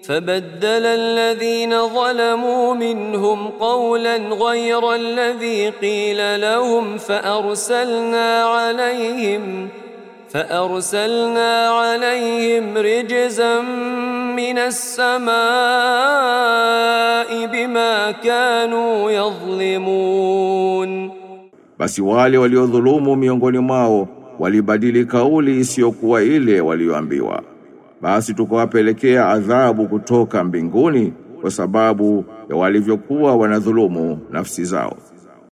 فبدل الذين ظلموا منهم قولا غير الذي قيل لهم فأرسلنا عليهم رجزا من السماء بما كانوا يظلمون. Basi wale waliodhulumu miongoni mwao walibadili kauli isiyokuwa ile walioambiwa. Basi tukawapelekea adhabu kutoka mbinguni kwa sababu ya walivyokuwa wanadhulumu nafsi zao.